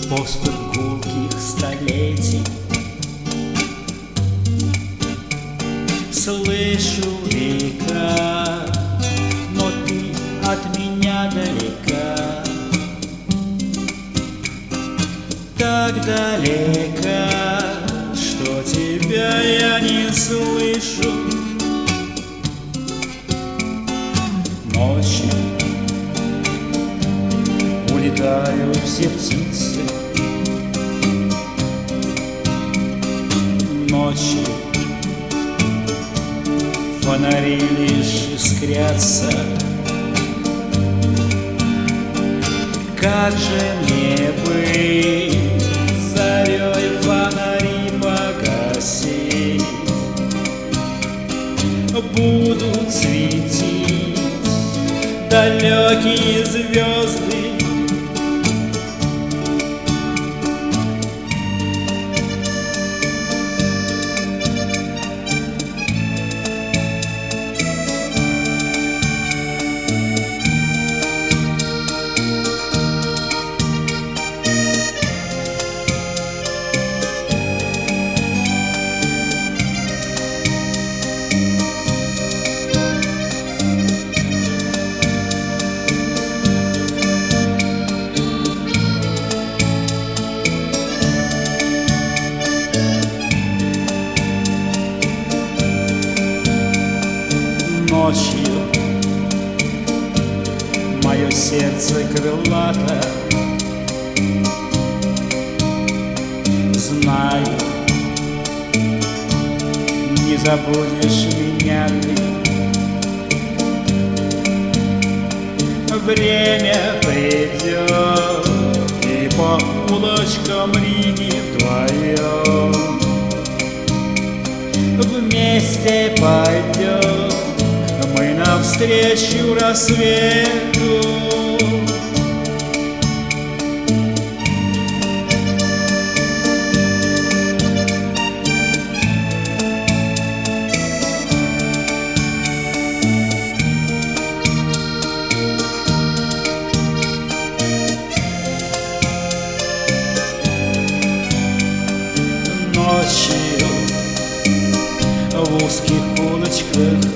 Поступь гулких столетий. Слышу века, но ты от меня далека, так далека, что тебя я не слышу. Ночью улетают все птицы, ночью фонари лишь искрятся. Как же мне быть, зарей фонари погасить? Будут светить далекие звезды. Ночью мое сердце крылато, знаю, не забудешь меня ты. Время придет, и по улочкам Риги вдвоем вместе пойдем мы навстречу рассвету. Ночью в узких улочках